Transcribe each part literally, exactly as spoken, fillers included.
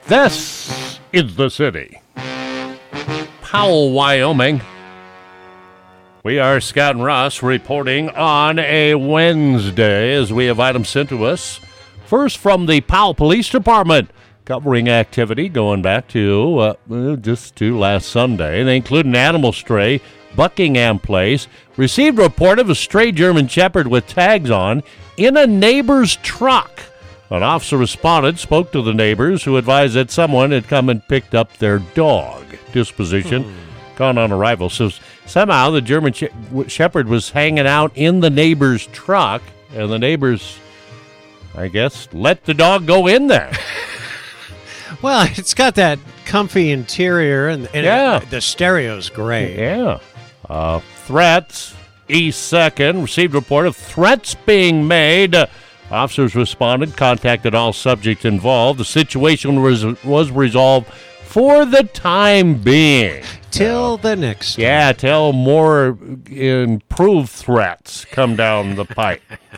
This is the city. Powell, Wyoming. We are Scott and Russ reporting on a Wednesday as we have items sent to us. First from the Powell Police Department, covering activity going back to uh, just to last Sunday. They include an animal stray, Buckingham Place, received a report of a stray German Shepherd with tags on in a neighbor's truck. An officer responded, spoke to the neighbors, who advised that someone had come and picked up their dog. Disposition hmm. gone on arrival. So somehow the German she- Shepherd was hanging out in the neighbor's truck, and the neighbors, I guess, let the dog go in there. Well, it's got that comfy interior, and, and yeah. it, the stereo's great. Yeah. Uh, threats. East second received a report of threats being made. Uh, officers responded, contacted all subjects involved. The situation was was resolved for the time being. Till uh, the next time. Yeah, till more improved threats come down the pipe.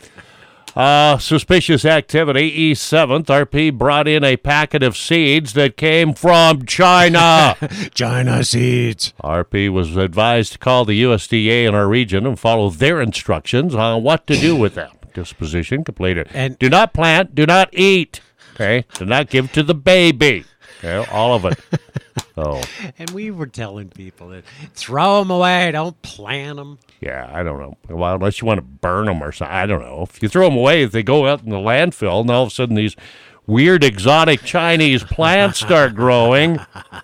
Uh, suspicious activity. East seventh, R P brought in a packet of seeds that came from China. China seeds. R P was advised to call the U S D A in our region and follow their instructions on what to do with them. Disposition completed. And do not plant, do not eat. Okay? Do not give to the baby. Okay? All of it. So. And we were telling people that throw them away, don't plant them. Yeah, I don't know. Well, unless you want to burn them or something. I don't know. If you throw them away, if they go out in the landfill, and all of a sudden these weird exotic Chinese plants start growing.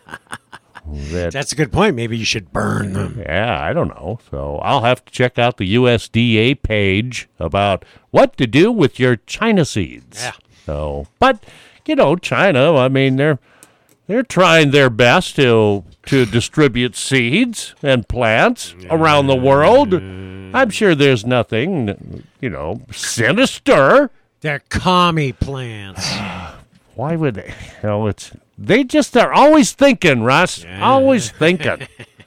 That, That's a good point. Maybe you should burn them. Yeah, I don't know. So I'll have to check out the U S D A page about what to do with your China seeds. Yeah. So, but, you know, China, I mean, they're they're trying their best to to distribute seeds and plants around the world. I'm sure there's nothing, you know, sinister. They're commie plants. Why would they? You know, it's they just are always thinking, Russ. Yeah. Always thinking.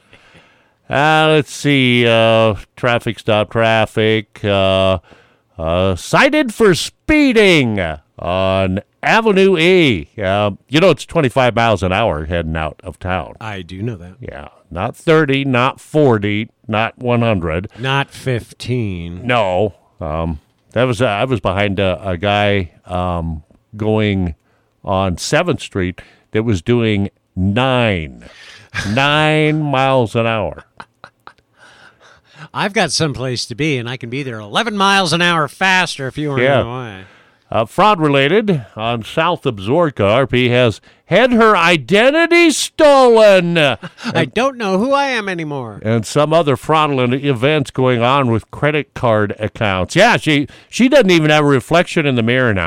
uh, let's see. Uh, traffic stop. Traffic. Uh, uh, cited for speeding on Avenue E. Uh, you know, it's twenty-five miles an hour heading out of town. I do know that. Yeah. Not thirty, not forty, not one hundred. Not fifteen. No. Um, that was uh, I was behind a, a guy um, going on seventh Street that was doing nine. nine miles an hour. I've got someplace to be, and I can be there eleven miles an hour faster if you were yeah. in my way. Uh, fraud-related on South of Zorka, R P has had her identity stolen. I don't know who I am anymore. And some other fraudulent events going on with credit card accounts. Yeah, she she doesn't even have a reflection in the mirror now.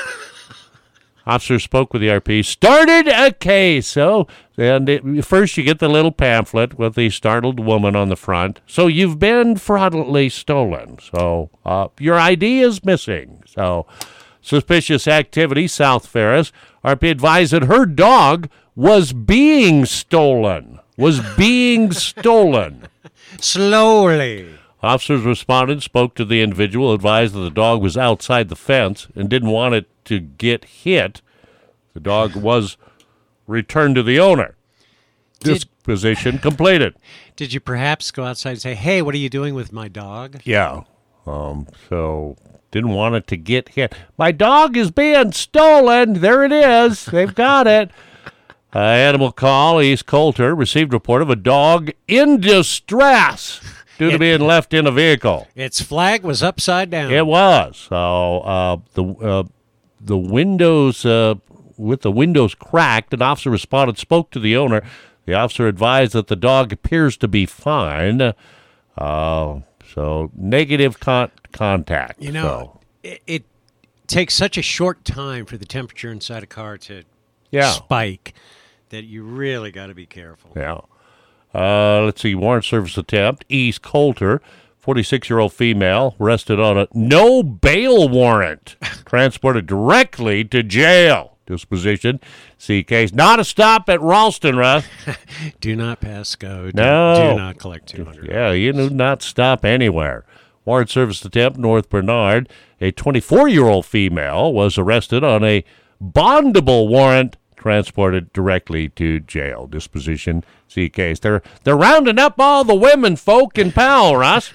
Officer spoke with the R P, started a case. So and it, first you get the little pamphlet with the startled woman on the front. So you've been fraudulently stolen. So uh, your I D is missing. So suspicious activity, South Ferris. R P advised that her dog was being stolen. Was being stolen. Slowly. Officers responded, spoke to the individual, advised that the dog was outside the fence and didn't want it to get hit. The dog was returned to the owner. Disposition completed. Did you perhaps go outside and say, hey, what are you doing with my dog? Yeah. Um, so didn't want it to get hit. My dog is being stolen. There it is. They've got it. Uh, animal call, East Coulter, received report of a dog in distress due it, to being left in a vehicle. Its flag was upside down. It was. So uh, the uh, the windows, uh, with the windows cracked, an officer responded, spoke to the owner. The officer advised that the dog appears to be fine. Uh, so negative con- contact. You know, so. it, it takes such a short time for the temperature inside a car to yeah. spike that you really got to be careful. Yeah. Uh, let's see, warrant service attempt, East Coulter, forty-six-year-old female, arrested on a no bail warrant, transported directly to jail. Disposition, see case. Not a stop at Ralston, Russ. Do not pass go. Do, no. Do not collect two hundred dollars. Yeah, you do not stop anywhere. Warrant service attempt, North Bernard. A twenty-four-year-old female was arrested on a bondable warrant, transported directly to jail. Disposition C case. They're they're rounding up all the women folk in Powell, Russ.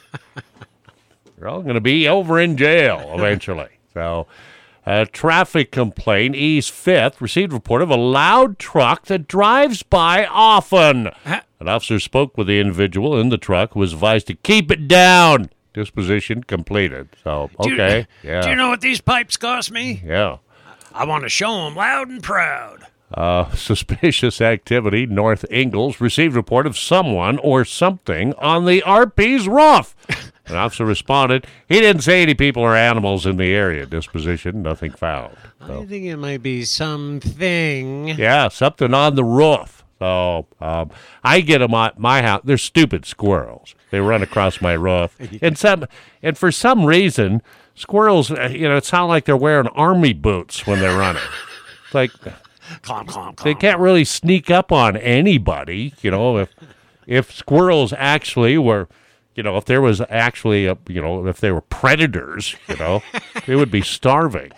They're all going to be over in jail eventually. So, a traffic complaint, East fifth, received report of a loud truck that drives by often. An officer spoke with the individual in the truck who was advised to keep it down. Disposition completed. So, okay. Do you, yeah. do you know what these pipes cost me? Yeah. I want to show them loud and proud. Uh, suspicious activity. North Ingalls received report of someone or something on the R P's roof. An officer responded. He didn't say any people or animals in the area. Disposition, nothing found. So. I think it might be something. Yeah, something on the roof. So um, I get them at my house. They're stupid squirrels. They run across my roof, and some, and for some reason, squirrels. You know, it sounds like they're wearing army boots when they're running. It's like Clomp, clomp, clomp. they can't really sneak up on anybody. You know, if if squirrels actually were. You know, if there was actually, a, you know, if they were predators, you know, they would be starving.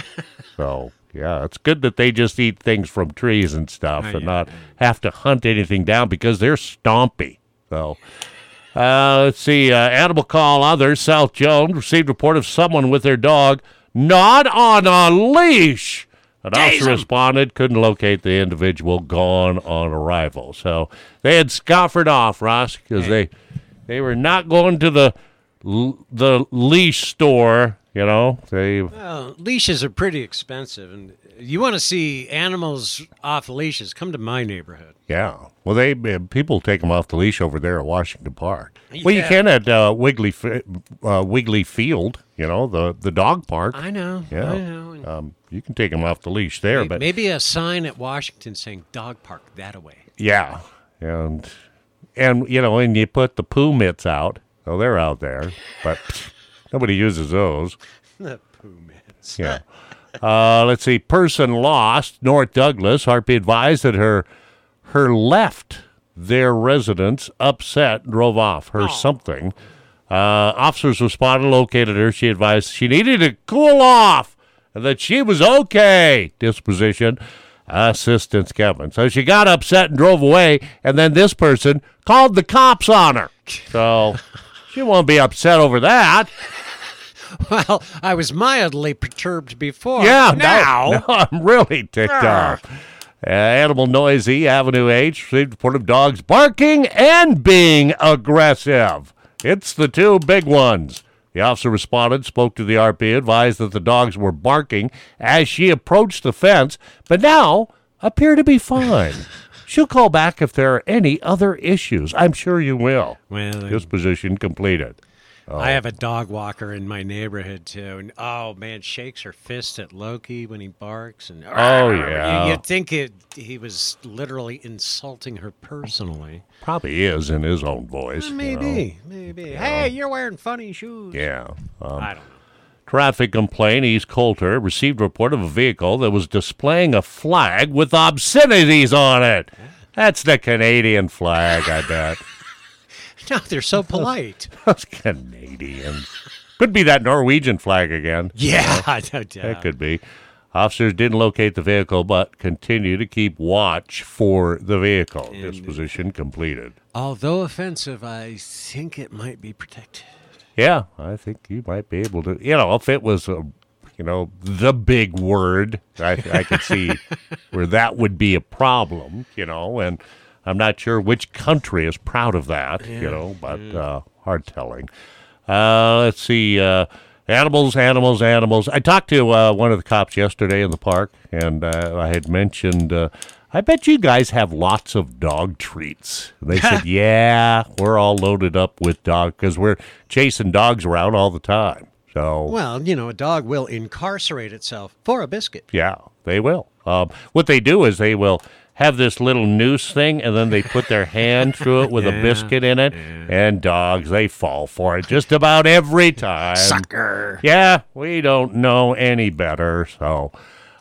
So, yeah, it's good that they just eat things from trees and stuff Oh, and yeah, not yeah. have to hunt anything down because they're stompy. So, uh, let's see. Uh, animal call others. South Jones received report of someone with their dog not on a leash. An Daze officer 'em. responded, couldn't locate the individual, gone on arrival. So, they had scoffered off, Ross, because they... They were not going to the the leash store, you know. They Well, leashes are pretty expensive, and you want to see animals off leashes, come to my neighborhood. yeah. Well, they people take them off the leash over there at Washington Park. Well, you Yeah. can at uh, Wiggly Fi- uh, Wiggly Field, you know, the the dog park. I know. Yeah. I know. And Um, you can take them off the leash there, may- but maybe a sign at Washington saying "Dog Park" that away. yeah, and and you know, and you put the poo mitts out. Oh, they're out there, but nobody uses those. The poo mitts. Yeah. Uh, let's see. Person lost. North Douglas. R P advised that her her left their residence upset, drove off. Her something. Uh, officers responded, located her. She advised she needed to cool off and that she was okay. Disposition. Assistance Kevin. So she got upset and drove away, and then this person called the cops on her. So she won't be upset over that. Well, I was mildly perturbed before. Yeah, now. now I'm really ticked Ah. off. Uh, animal noisy, Avenue H received report of dogs barking and being aggressive. It's the two big ones. The officer responded, spoke to the R P, advised that the dogs were barking as she approached the fence, but now appear to be fine. She'll call back if there are any other issues. I'm sure you will. Well, Disposition completed. I have a dog walker in my neighborhood too, and oh man, shakes her fist at Loki when he barks, and Oh, yeah. you, you'd think it, he was literally insulting her personally. Probably is in his own voice. you know. Maybe, maybe. Hey, you're wearing funny shoes. Yeah. Um, I don't know. Traffic complaint, East Coulter received report of a vehicle that was displaying a flag with obscenities on it. That's the Canadian flag, I bet. No, they're so polite. Those Canadians. Could be that Norwegian flag again. yeah, I don't That doubt. could be. Officers didn't locate the vehicle, but continue to keep watch for the vehicle. Disposition completed. Although offensive, I think it might be protected. Yeah, I think you might be able to. You know, if it was a, you know, the big word, I, I could see where that would be a problem. You know, and I'm not sure which country is proud of that. You know, but uh, hard telling. Uh, let's see. Uh, animals, animals, animals. I talked to uh, one of the cops yesterday in the park, and uh, I had mentioned. Uh, I bet you guys have lots of dog treats. And they said, yeah, we're all loaded up with dog because we're chasing dogs around all the time. So, Well, you know, a dog will incarcerate itself for a biscuit. yeah, they will. Um, what they do is they will have this little noose thing, and then they put their hand through it with a Yeah, biscuit in it, and dogs, they fall for it just about every time. Sucker. Yeah, we don't know any better, so...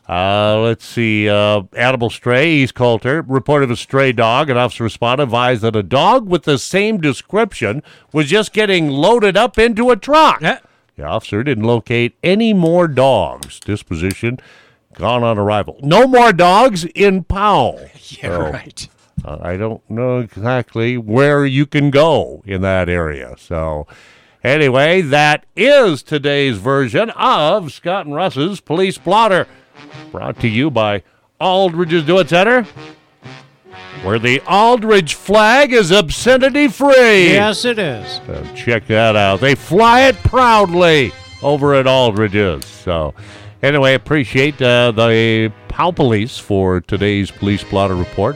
Uh, let's see. Uh, animal stray, East Coulter, report of a stray dog. An officer responded, advised that a dog with the same description was just getting loaded up into a truck. Yeah. The officer didn't locate any more dogs. Disposition gone on arrival. No more dogs in Powell. Yeah, So, right. uh, I don't know exactly where you can go in that area. So, anyway, that is today's version of Scott and Russ's Police Blotter, brought to you by Aldridge's Do It Center, where the Aldridge flag is obscenity-free. Yes, it is. So check that out. They fly it proudly over at Aldridge's. So, anyway, appreciate uh, the Powell Police for today's Police Blotter Report.